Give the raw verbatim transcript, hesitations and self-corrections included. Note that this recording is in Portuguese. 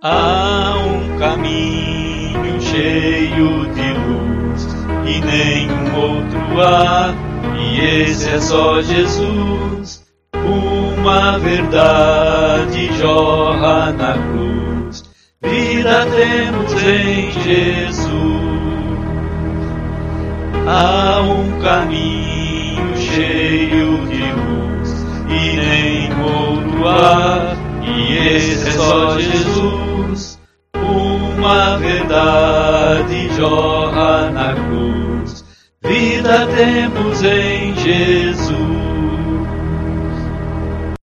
Há um caminho cheio de luz e nenhum outro há, e esse é só Jesus. Uma verdade jorra na cruz, vida temos em Jesus. Há um caminho cheio de luz e nenhum outro há, e esse é só Jesus. Uma verdade jorra na cruz, vida temos em Jesus.